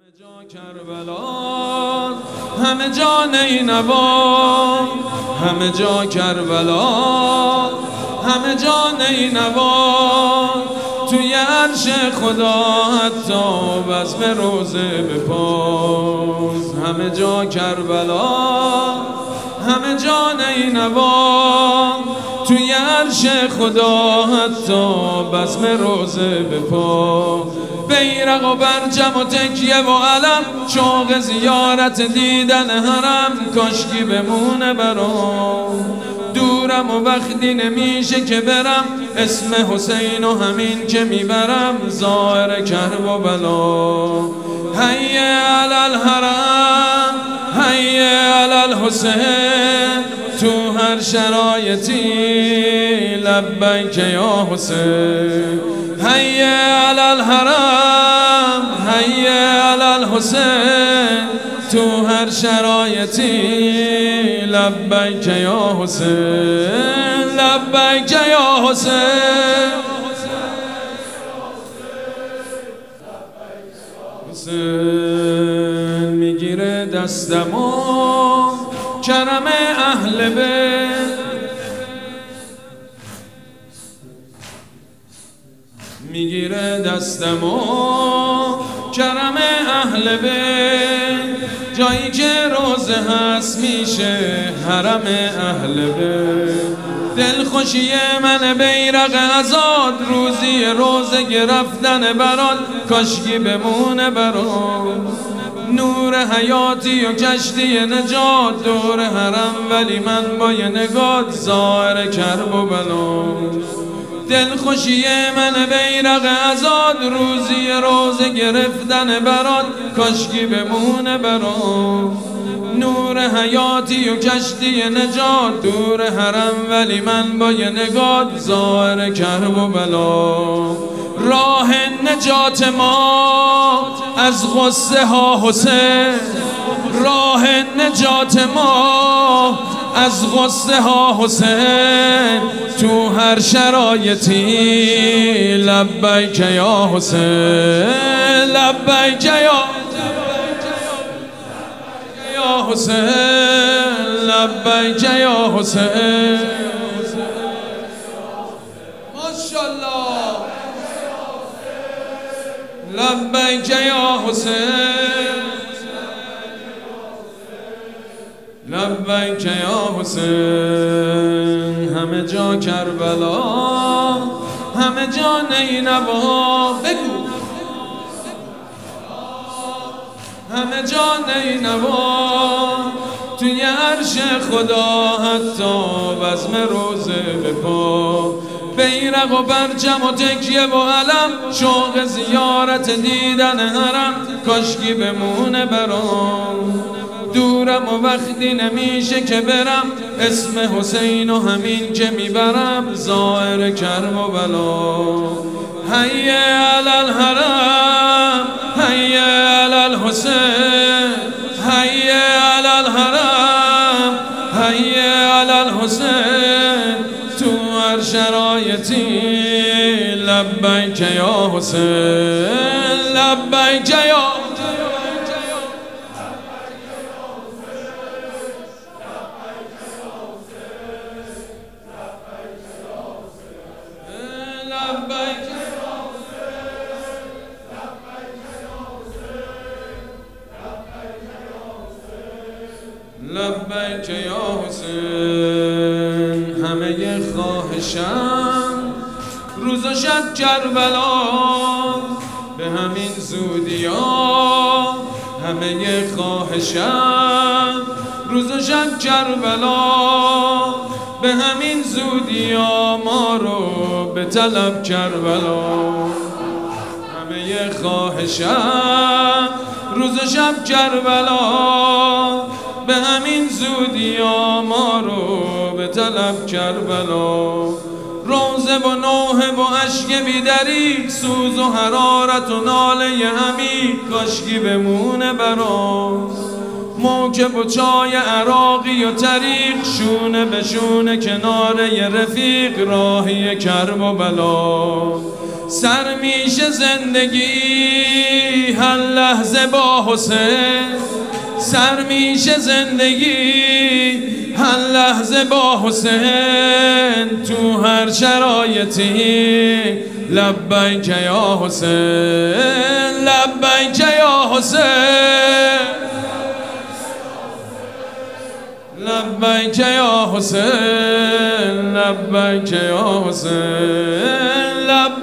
جا کربلا، همه جا نینوا، همه جا کربلا، همه جا نینوا، توی عرش خدا حتی بزم روزه بپاس. همه جا کربلا، همه جا نینوا، توی عرش خدا حتی بزم روزه بپاس. بیرق و برجم و تکیه و علم، شوق زیارت دیدن حرم، کاشکی بمونه برام. دورم و وقتی نمیشه که برم، اسم حسین و همین که میبرم، ظاهر کرب و بلا. حی علی الحرم، حی علی الحسین، تو هر شرایطی لبیک یا حسین. حی علی الحرم، حی علی الحسین، تو هر شرایطی لبیک یا حسین، لبیک یا حسین. حسین میگیره دستمو کرم اهل بیت، میگیره دستمو کرم اهل بیت، جایی که روزه هست میشه حرم اهل بیت. دلخوشی من بیرق آزاد، روزی روزه گرفتن برات، کاشکی بمونه برات. نور حیاتی و کشتی نجات دور حرم، ولی من با یه نگات ظاهر کرب و بلا. دلخوشی من بیرق آزاد، روزی روزه گرفتن برات، کاشکی بمونه برات. نور حیاتی و کشتی نجات دور حرم، ولی من با یه نگات ظاهر کرب و بلا. راه نجات ما از غصه ها حسین، راه نجات ما از غصه ها حسین، تو هر شرایطی لبیک یا حسین، لبیک یا حسین، لبیک یا حسین. ماشاءالله، لبیک یا حسین، لبیک یا حسین. همه جا کربلا، همه جا نینوا، بگو همه جا نینوا، توی عرش خدا حتی بزم روزه بپا. بیرق و برجم و تکیه و علم، شوق زیارت دیدن حرم، کاشکی بمونه برام. دورم و وقتی نمیشه که برم، اسم حسین و همین که میبرم، ظاهر کرب و بلا. حی علی الحرم، حی علی الحسین، حی علی الحرم، حی علی الحسین، تو هر شرایطی لبیک یا حسین، لبیک یا لبیک یا حسین. همه خواهشم روز و شب کربلا، به همین زودیا. همه خواهشم روز و شب کربلا، به همین زودیا. ما رو به طلب کربلا. همه خواهشم روز و شب کربلا، به همین زودیا. ما رو به طلب کربلا. روزه و نوحه و عشق بیدری، سوز و حرارت و ناله امیر، کاشکی بمونه برام. موکب و چای عراقی و طریق، شونه به شونه کنار ی رفیق، راهی کرب و بلا. سر میشه زندگی هر لحظه با حسین، سر میشه زندگی هر لحظه با حسین، تو هر شرایطی لبیک یا حسین، لبیک یا حسین، لبیک یا حسین، لبیک یا حسین، لبیک